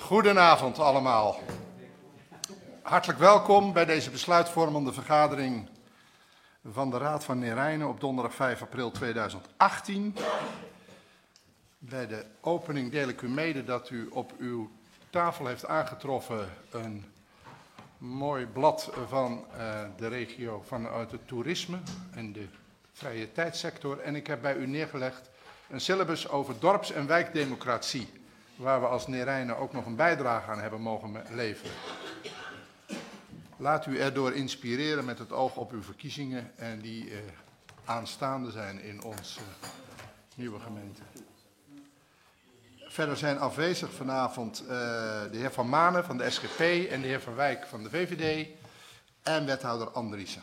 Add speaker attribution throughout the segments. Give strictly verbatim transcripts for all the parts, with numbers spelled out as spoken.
Speaker 1: Goedenavond allemaal. Hartelijk welkom bij deze besluitvormende vergadering van de Raad van Neerijnen op donderdag vijf april tweeduizend achttien. Bij de opening deel ik u mede dat u op uw tafel heeft aangetroffen een mooi blad van uh, de regio vanuit het toerisme en de vrije tijdssector. En ik heb bij u neergelegd een syllabus over dorps- en wijkdemocratie, waar we als Neerijnen ook nog een bijdrage aan hebben mogen leveren. Laat u erdoor inspireren met het oog op uw verkiezingen en die uh, aanstaande zijn in onze uh, nieuwe gemeente. Verder zijn afwezig vanavond uh, de heer Van Manen van de S G P en de heer Van Wijk van de V V D en wethouder Andriessen.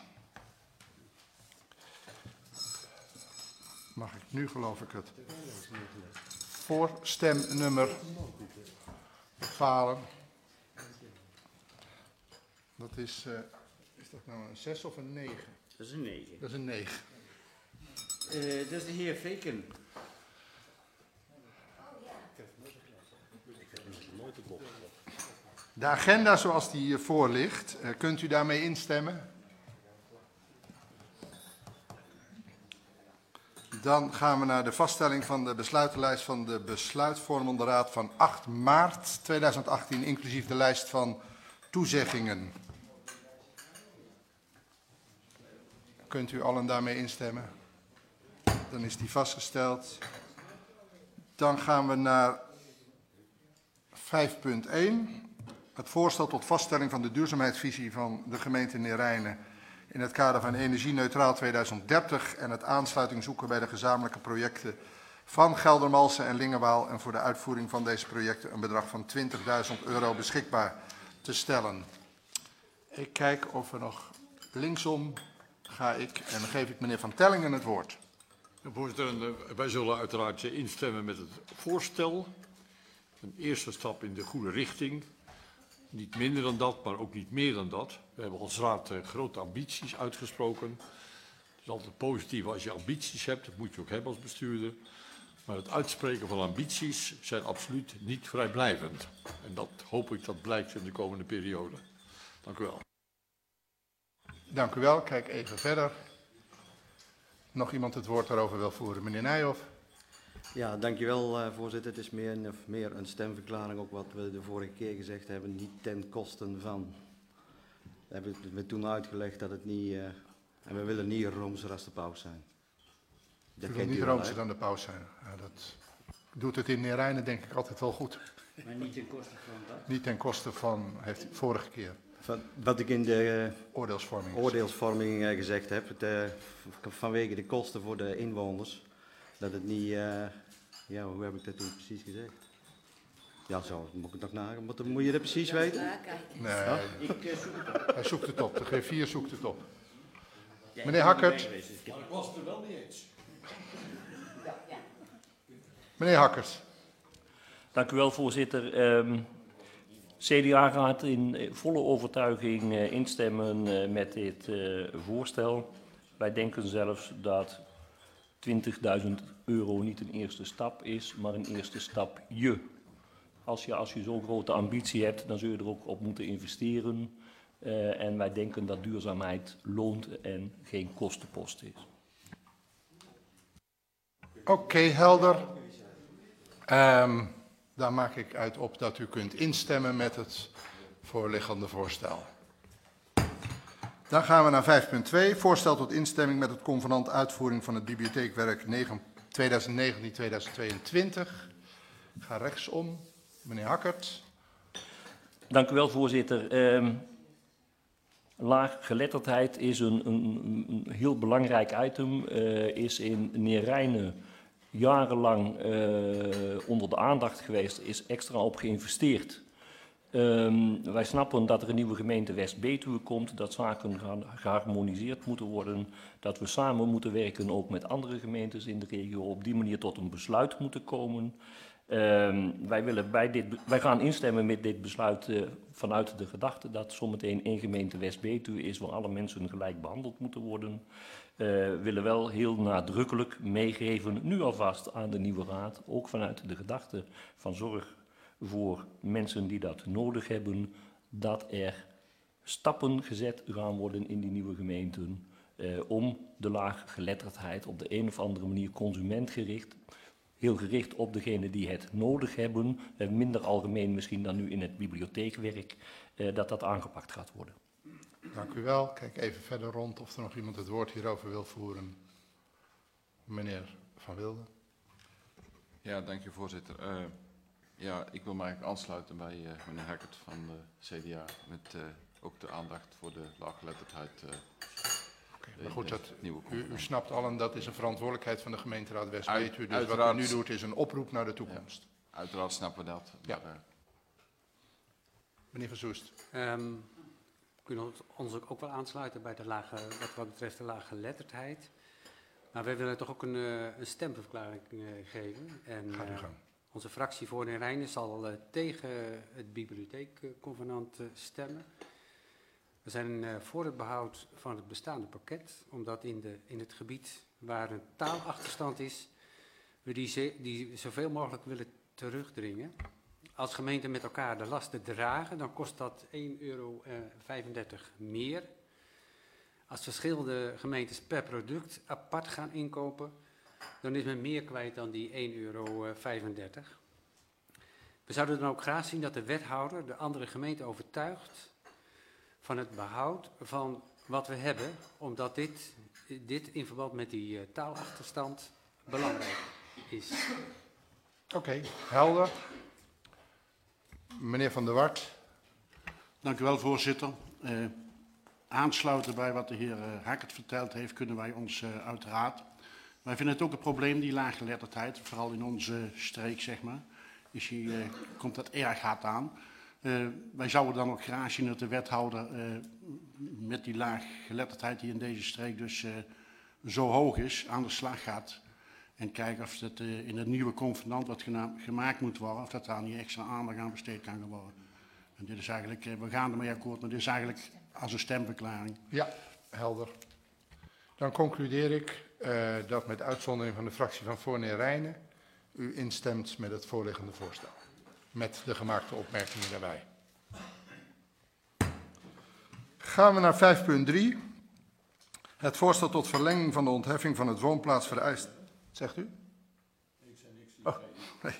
Speaker 1: Mag ik nu geloof ik het voorstemnummer bepalen? Dat is, uh, is dat nou een zes of een negen?
Speaker 2: Dat is een negen.
Speaker 1: Dat is een negen.
Speaker 2: Uh, dat is de heer Veken.
Speaker 1: De agenda zoals die hiervoor ligt, uh, kunt u daarmee instemmen? Dan gaan we naar de vaststelling van de besluitenlijst van de besluitvormende raad van acht maart tweeduizend achttien, inclusief de lijst van toezeggingen. Kunt u allen daarmee instemmen? Dan is die vastgesteld. Dan gaan we naar vijf punt één. Het voorstel tot vaststelling van de duurzaamheidsvisie van de gemeente Neerijnen in het kader van Energie-neutraal tweeduizend dertig en het aansluiting zoeken bij de gezamenlijke projecten van Geldermalsen en Lingewaal en voor de uitvoering van deze projecten een bedrag van twintigduizend euro beschikbaar te stellen. Ik kijk of er nog linksom ga ik en dan geef ik meneer Van Tellingen het woord.
Speaker 3: Voorzitter, wij zullen uiteraard instemmen met het voorstel. Een eerste stap in de goede richting. Niet minder dan dat, maar ook niet meer dan dat. We hebben als raad grote ambities uitgesproken. Het is altijd positief als je ambities hebt, dat moet je ook hebben als bestuurder. Maar het uitspreken van ambities zijn absoluut niet vrijblijvend. En dat hoop ik dat blijkt in de komende periode. Dank u wel.
Speaker 1: Dank u wel. Kijk even verder. Nog iemand het woord daarover wil voeren? Meneer Nijhoff.
Speaker 4: Ja, dankjewel uh, voorzitter. Het is meer een, meer een stemverklaring, ook wat we de vorige keer gezegd hebben, niet ten koste van. We hebben het toen uitgelegd dat het niet, uh, en we willen niet roomser als de paus zijn.
Speaker 1: Dat u wil niet roomser dan de paus zijn. Ja, dat doet het in Neerijnen denk ik altijd wel goed.
Speaker 2: Maar niet ten koste van dat?
Speaker 1: Niet ten koste van, heeft hij vorige keer.
Speaker 4: Van, wat ik in de uh,
Speaker 1: oordeelsvorming,
Speaker 4: oordeelsvorming uh, gezegd heb, het, uh, vanwege de kosten voor de inwoners, dat het niet, uh, ja, hoe heb ik dat toen precies gezegd? Ja, zo, moet ik het nog nagaan, moet, moet je dat precies weten?
Speaker 1: Nee,
Speaker 4: ja?
Speaker 2: Ik uh, zoek het op.
Speaker 1: Hij zoekt het op, de G vier zoekt het op.
Speaker 2: Ja,
Speaker 1: meneer Hakkert.
Speaker 3: Maar ik was het er wel niet eens.
Speaker 1: Meneer Hakkert.
Speaker 5: Dank u wel, voorzitter. Um, C D A gaat in volle overtuiging uh, instemmen uh, met dit uh, voorstel. Wij denken zelfs dat twintigduizend euro niet een eerste stap is, maar een eerste stapje. Als je, als je zo'n grote ambitie hebt, dan zul je er ook op moeten investeren. Uh, en wij denken dat duurzaamheid loont en geen kostenpost is.
Speaker 1: Oké, okay, helder. Um, daar maak ik uit op dat u kunt instemmen met het voorliggende voorstel. Dan gaan we naar vijf punt twee. Voorstel tot instemming met het convenant uitvoering van het bibliotheekwerk tweeduizend negentien tot tweeduizend tweeëntwintig. Ik ga rechtsom. Meneer Hakkert.
Speaker 5: Dank u wel, voorzitter. Um, laaggeletterdheid is een, een, een heel belangrijk item. Uh, is in Neerijnen jarenlang uh, onder de aandacht geweest, is extra op geïnvesteerd. Um, wij snappen dat er een nieuwe gemeente West-Betuwe komt, dat zaken geharmoniseerd moeten worden, dat we samen moeten werken ook met andere gemeentes in de regio, op die manier tot een besluit moeten komen. Um, wij, willen bij dit, wij gaan instemmen met dit besluit uh, vanuit de gedachte dat zometeen één gemeente West-Betuwe is waar alle mensen gelijk behandeld moeten worden. We uh, willen wel heel nadrukkelijk meegeven, nu alvast aan de nieuwe raad, ook vanuit de gedachte van zorg voor mensen die dat nodig hebben, dat er stappen gezet gaan worden in die nieuwe gemeenten eh, om de laaggeletterdheid op de een of andere manier consumentgericht, heel gericht op degene die het nodig hebben, eh, minder algemeen misschien dan nu in het bibliotheekwerk, eh, dat dat aangepakt gaat worden.
Speaker 1: Dank u wel. Kijk even verder rond of er nog iemand het woord hierover wil voeren. Meneer Van Wilde.
Speaker 6: Ja, dank u voorzitter. Uh, ja, ik wil me eigenlijk aansluiten bij uh, meneer Hackert van de C D A met uh, ook de aandacht voor de laaggeletterdheid. Uh,
Speaker 1: okay, maar goed, dat,
Speaker 6: nieuwe
Speaker 1: u, u snapt allen dat is een verantwoordelijkheid van de gemeenteraad West.
Speaker 6: Uit,
Speaker 1: weet u, dus wat u nu doet is een oproep naar de toekomst.
Speaker 6: Ja, uiteraard snappen we dat.
Speaker 1: Ja.
Speaker 6: Maar, uh,
Speaker 1: meneer Van Soest.
Speaker 7: Um, we kunnen ons ook wel aansluiten bij de lage, wat, wat betreft de laaggeletterdheid. Maar wij willen toch ook een, uh, een stemverklaring uh, geven. En
Speaker 1: Gaat u
Speaker 7: uh,
Speaker 1: gang.
Speaker 7: onze fractie voor de Rijnen zal uh, tegen het bibliotheekconvenant uh, stemmen. We zijn uh, voor het behoud van het bestaande pakket, omdat in, de, in het gebied waar een taalachterstand is, we die, ze, die zoveel mogelijk willen terugdringen. Als gemeente met elkaar de lasten dragen, dan kost dat één euro vijfendertig meer. Als verschillende gemeentes per product apart gaan inkopen, dan is men meer kwijt dan die één euro vijfendertig. We zouden dan ook graag zien dat de wethouder de andere gemeente overtuigt van het behoud van wat we hebben, omdat dit, dit in verband met die uh, taalachterstand belangrijk is.
Speaker 1: Oké, okay, helder. Meneer Van der Wart.
Speaker 8: Dank u wel, voorzitter. Uh, aansluiten bij wat de heer uh, Hackert verteld heeft, kunnen wij ons uh, uiteraard. Wij vinden het ook een probleem, die laaggeletterdheid, vooral in onze streek, zeg maar. Is hier, uh, komt dat erg hard aan. Uh, wij zouden dan ook graag zien dat de wethouder uh, met die laaggeletterdheid die in deze streek dus uh, zo hoog is, aan de slag gaat. En kijken of het uh, in het nieuwe convenant wat gemaakt moet worden, of dat daar niet extra aandacht aan besteed kan worden. En dit is eigenlijk, uh, we gaan ermee akkoord, maar dit is eigenlijk als een stemverklaring.
Speaker 1: Ja, helder. Dan concludeer ik uh, dat met uitzondering van de fractie van Voorne Rijnen u instemt met het voorliggende voorstel. Met de gemaakte opmerkingen daarbij. Gaan we naar vijf punt drie. Het voorstel tot verlenging van de ontheffing van het woonplaats vereist. Zegt u? Ik zei niks. Oh, nee.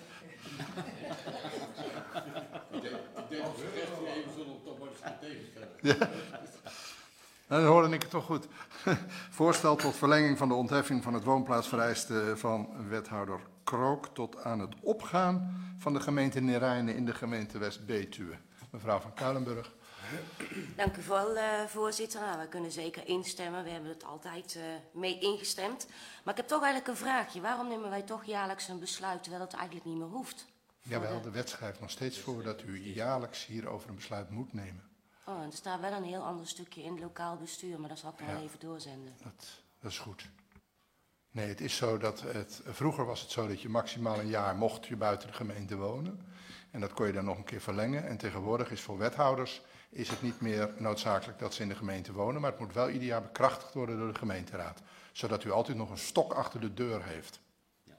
Speaker 1: Ja. Dan hoorde ik het toch goed. Voorstel tot verlenging van de ontheffing van het woonplaatsvereiste van wethouder Krook tot aan het opgaan van de gemeente Neerijnen in de gemeente West-Betuwe. Mevrouw van Kuilenburg.
Speaker 9: Dank u wel, uh, voorzitter. Nou, we kunnen zeker instemmen. We hebben het altijd uh, mee ingestemd. Maar ik heb toch eigenlijk een vraagje. Waarom nemen wij toch jaarlijks een besluit terwijl het eigenlijk niet meer hoeft?
Speaker 1: Jawel, de wet schrijft nog steeds voor dat u jaarlijks hierover een besluit moet nemen.
Speaker 9: Oh, en er staat wel een heel ander stukje in het lokaal bestuur, maar dat zal ik nog
Speaker 1: Ja,
Speaker 9: wel even doorzenden.
Speaker 1: Dat, dat is goed. Nee, het is zo dat het, vroeger was het zo dat je maximaal een jaar mocht je buiten de gemeente wonen. En dat kon je dan nog een keer verlengen. En tegenwoordig is voor wethouders is het niet meer noodzakelijk dat ze in de gemeente wonen, maar het moet wel ieder jaar bekrachtigd worden door de gemeenteraad. Zodat u altijd nog een stok achter de deur heeft.
Speaker 9: Ja.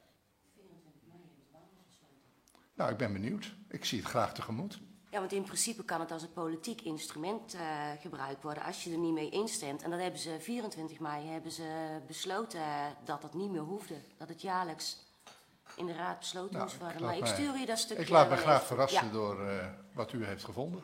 Speaker 1: Nou, ik ben benieuwd. Ik zie het graag tegemoet.
Speaker 9: Ja, want in principe kan het als een politiek instrument uh, gebruikt worden als je er niet mee instemt. En dat hebben ze vierentwintig mei hebben ze besloten uh, dat dat niet meer hoefde. Dat het jaarlijks in de raad besloten
Speaker 1: Nou,
Speaker 9: moest worden.
Speaker 1: ik
Speaker 9: Maar ik
Speaker 1: mij-
Speaker 9: stuur u dat stukje
Speaker 1: Ik laat me
Speaker 9: wel
Speaker 1: graag
Speaker 9: even.
Speaker 1: verrassen
Speaker 9: Ja.
Speaker 1: door uh, wat u heeft gevonden.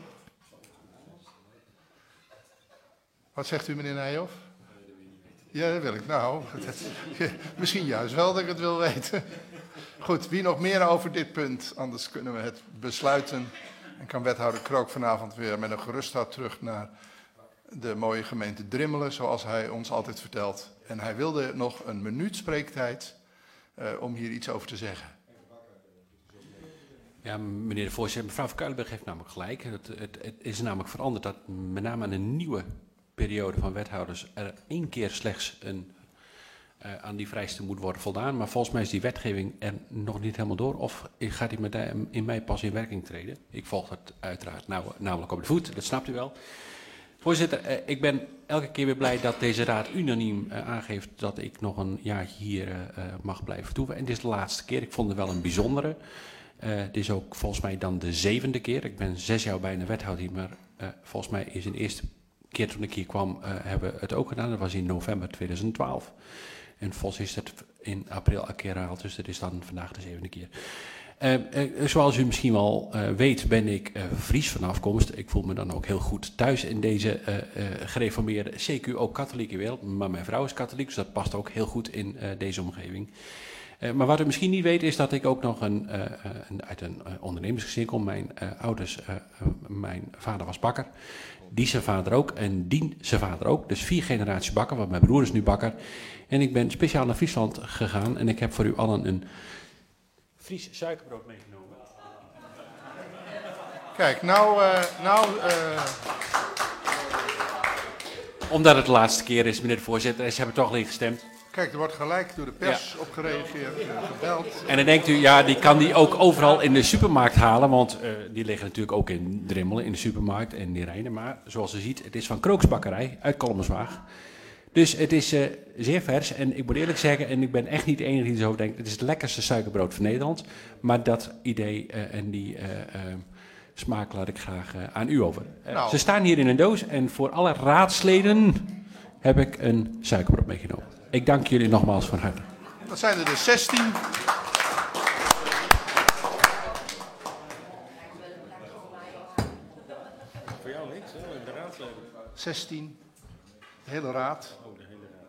Speaker 1: Wat zegt u, meneer Nijhoff? Ja, dat wil ik. Nou, misschien juist wel dat ik het wil weten. Goed, wie nog meer over dit punt? Anders kunnen we het besluiten. En kan wethouder Krook vanavond weer met een gerust hart terug naar de mooie gemeente Drimmelen, zoals hij ons altijd vertelt. En hij wilde nog een minuut spreektijd uh, om hier iets over te zeggen.
Speaker 10: Ja, meneer de voorzitter, mevrouw van Kuilenburg heeft namelijk gelijk. Het, het, het is namelijk veranderd dat met name aan een nieuwe periode van wethouders er één keer slechts een, uh, aan die vereisten moet worden voldaan. Maar volgens mij is die wetgeving er nog niet helemaal door. Of gaat die met, uh, in mei pas in werking treden? Ik volg het uiteraard nou, namelijk op de voet, dat snapt u wel. Voorzitter, uh, ik ben elke keer weer blij dat deze raad unaniem uh, aangeeft dat ik nog een jaartje hier uh, mag blijven toeven. En dit is de laatste keer. Ik vond het wel een bijzondere. Uh, dit is ook volgens mij dan de zevende keer. Ik ben zes jaar bijna wethouder hier, maar uh, volgens mij is de eerste keer toen ik hier kwam, uh, hebben we het ook gedaan. Dat was in november tweeduizend twaalf. En volgens is het in april een keer herhaald, dus dat is dan vandaag de zevende keer. Uh, uh, zoals u misschien wel uh, weet, ben ik uh, Fries van afkomst. Ik voel me dan ook heel goed thuis in deze uh, uh, gereformeerde, C Q ook katholieke wereld. Maar mijn vrouw is katholiek, dus dat past ook heel goed in uh, deze omgeving. Uh, maar wat u misschien niet weet, is dat ik ook nog een, uh, een, uit een uh, ondernemersgezin kom. Mijn uh, ouders, uh, uh, mijn vader was bakker. Die zijn vader ook en die zijn vader ook. Dus vier generaties bakker, want mijn broer is nu bakker. En ik ben speciaal naar Friesland gegaan en ik heb voor u allen een Fries suikerbrood meegenomen.
Speaker 1: Kijk, nou... Uh, nou uh...
Speaker 10: Omdat het de laatste keer is, meneer de voorzitter, en ze hebben toch niet gestemd.
Speaker 1: Kijk, er wordt gelijk door de pers ja. op gereageerd, uh, gebeld.
Speaker 10: En dan denkt u, ja, die kan die ook overal in de supermarkt halen, want uh, die liggen natuurlijk ook in Drimmelen, in de supermarkt en in Rijnen. Maar zoals u ziet, het is van Krooksbakkerij uit Kolmerswaag. Dus het is uh, zeer vers en ik moet eerlijk zeggen, en ik ben echt niet de enige die zo denkt, het is het lekkerste suikerbrood van Nederland. Maar dat idee uh, en die uh, uh, smaak laat ik graag uh, aan u over. Uh, nou. Ze staan hier in een doos en voor alle raadsleden heb ik een suikerbrood meegenomen. Ik dank jullie nogmaals van harte.
Speaker 1: Dat zijn er dus zestien.
Speaker 5: Voor jou niks, hè? De raadsleden.
Speaker 1: zestien. De hele raad.
Speaker 5: Oh, de hele raad.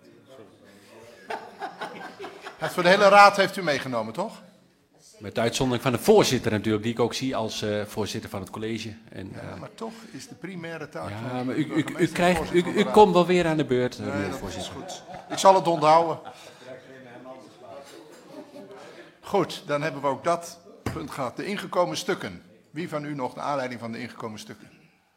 Speaker 5: Sorry.
Speaker 1: Het voor de hele raad heeft u meegenomen, toch?
Speaker 10: Met uitzondering van de voorzitter natuurlijk, die ik ook zie als uh, voorzitter van het college. En, uh,
Speaker 1: ja, maar toch is de primaire taak
Speaker 10: ja,
Speaker 1: van
Speaker 10: maar u, u, u, krijgt, u, u komt wel weer aan de beurt, nee, meneer de voorzitter.
Speaker 1: Is goed. Ik zal het onthouden. Goed, dan hebben we ook dat punt gehad. De ingekomen stukken. Wie van u nog de aanleiding van de ingekomen stukken?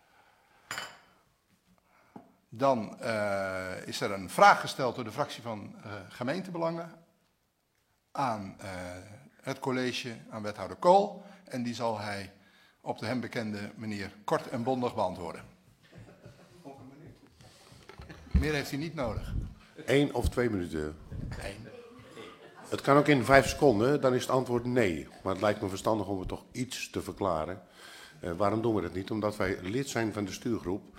Speaker 1: Dan uh, is er een vraag gesteld door de fractie van uh, gemeentebelangen aan uh, het college, aan wethouder Kool. En die zal hij op de hem bekende manier kort en bondig beantwoorden. Meer heeft hij niet nodig.
Speaker 11: Eén of twee minuten.
Speaker 1: Eén.
Speaker 11: Het kan ook in vijf seconden, dan is het antwoord nee. Maar het lijkt me verstandig om het toch iets te verklaren. Uh, waarom doen we dat niet? Omdat wij lid zijn van de stuurgroep.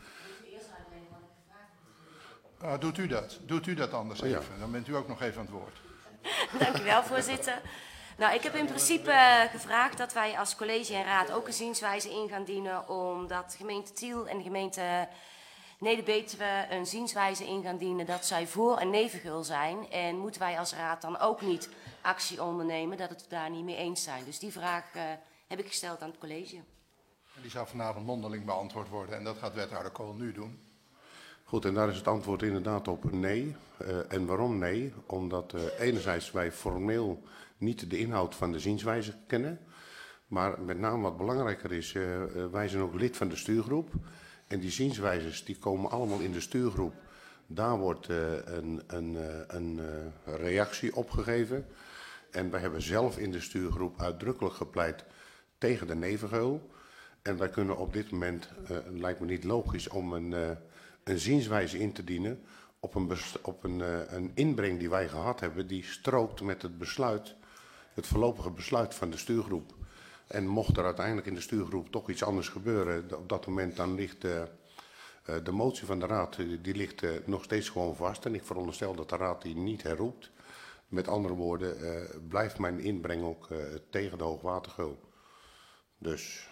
Speaker 1: Uh, doet u dat? Doet u dat anders
Speaker 11: oh, ja.
Speaker 1: even? Dan bent u ook nog even aan het woord.
Speaker 9: Dank u wel, voorzitter. Nou, ik heb in principe uh, gevraagd dat wij als college en raad ook een zienswijze in gaan dienen, omdat gemeente Tiel en de gemeente Neder-Betuwe een zienswijze in gaan dienen dat zij voor een nevengeul zijn. En moeten wij als raad dan ook niet actie ondernemen dat het daar niet mee eens zijn. Dus die vraag uh, heb ik gesteld aan het college.
Speaker 1: Die zou vanavond mondeling beantwoord worden en dat gaat wethouder Kool nu doen.
Speaker 11: Goed, en daar is het antwoord inderdaad op nee. Uh, en waarom nee? Omdat uh, enerzijds wij formeel niet de inhoud van de zienswijze kennen. Maar met name wat belangrijker is, uh, uh, wij zijn ook lid van de stuurgroep. En die zienswijzes die komen allemaal in de stuurgroep. Daar wordt uh, een, een, uh, een uh, reactie opgegeven. En wij hebben zelf in de stuurgroep uitdrukkelijk gepleit tegen de nevengeul. En wij kunnen op dit moment, uh, het lijkt me niet logisch om een... Uh, een zienswijze in te dienen op, een, op een, uh, een inbreng die wij gehad hebben, die strookt met het besluit, het voorlopige besluit van de stuurgroep. En mocht er uiteindelijk in de stuurgroep toch iets anders gebeuren, op dat moment dan ligt uh, uh, de motie van de raad, die ligt uh, nog steeds gewoon vast. En ik veronderstel dat de raad die niet herroept. Met andere woorden, uh, blijft mijn inbreng ook uh, tegen de hoogwatergeul. Dus...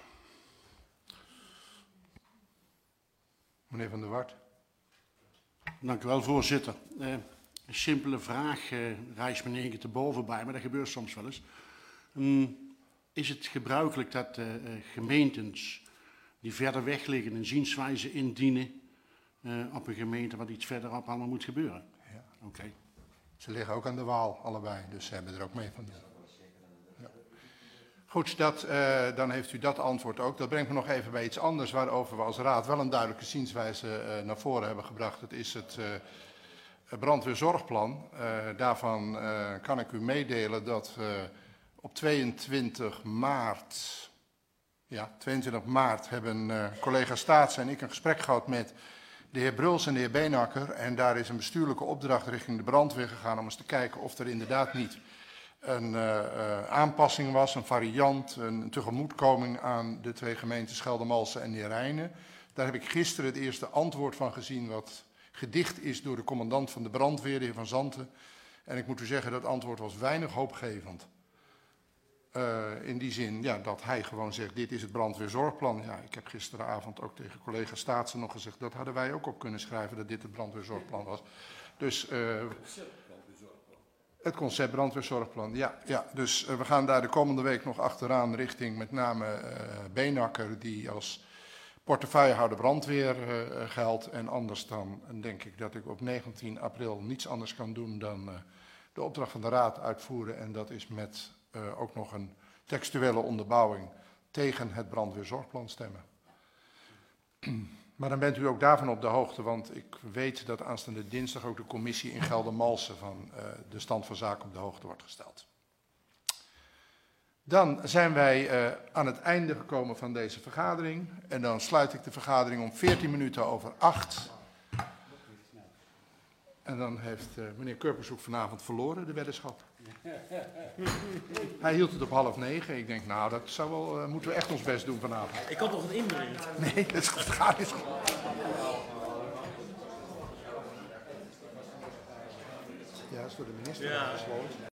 Speaker 1: Meneer Van der Wart.
Speaker 8: Dank u wel, voorzitter. Uh, een simpele vraag uh, rijst me in één keer te boven bij, maar dat gebeurt soms wel eens. Um, is het gebruikelijk dat uh, uh, gemeentes die verder weg liggen een zienswijze indienen uh, op een gemeente wat iets verderop allemaal moet gebeuren?
Speaker 1: Ja.
Speaker 8: Oké. Okay.
Speaker 1: Ze liggen ook aan de Waal, allebei, dus ze hebben er ook mee van doen. Ja. Goed, dat, uh, dan heeft u dat antwoord ook. Dat brengt me nog even bij iets anders waarover we als raad wel een duidelijke zienswijze uh, naar voren hebben gebracht. Dat is het uh, brandweerzorgplan. Uh, daarvan uh, kan ik u meedelen dat uh, op tweeëntwintig maart, ja, tweeëntwintig maart hebben uh, collega Staats en ik een gesprek gehad met de heer Bruls en de heer Beenakker. En daar is een bestuurlijke opdracht richting de brandweer gegaan om eens te kijken of er inderdaad niet een uh, uh, aanpassing was, een variant, een tegemoetkoming aan de twee gemeenten Geldermalsen en Neerijnen. Daar heb ik gisteren het eerste antwoord van gezien, wat gedicht is door de commandant van de brandweer, de heer Van Zanten. En ik moet u zeggen, dat antwoord was weinig hoopgevend. Uh, in die zin ja, dat hij gewoon zegt, dit is het brandweerzorgplan. Ja, ik heb gisteravond ook tegen collega Staatsen nog gezegd, dat hadden wij ook op kunnen schrijven, dat dit het brandweerzorgplan was. Dus uh, het concept brandweerzorgplan, ja. ja dus uh, we gaan daar de komende week nog achteraan richting met name uh, Beenakker, die als portefeuillehouder brandweer uh, geldt. En anders dan denk ik dat ik op negentien april niets anders kan doen dan uh, de opdracht van de Raad uitvoeren. En dat is met uh, ook nog een textuele onderbouwing tegen het brandweerzorgplan stemmen. Maar dan bent u ook daarvan op de hoogte, want ik weet dat aanstaande dinsdag ook de commissie in Geldermalsen van uh, de stand van zaken op de hoogte wordt gesteld. Dan zijn wij uh, aan het einde gekomen van deze vergadering. En dan sluit ik de vergadering om veertien minuten over acht. En dan heeft uh, meneer Kurpershoek vanavond verloren, de weddenschap. Hij hield het op half negen. Ik denk, nou, dat zou wel, uh, moeten we echt ons best doen vanavond.
Speaker 2: Ik had nog een inbreng.
Speaker 1: Nee, dat gaat niet. Ja, dat is door de minister. Ja.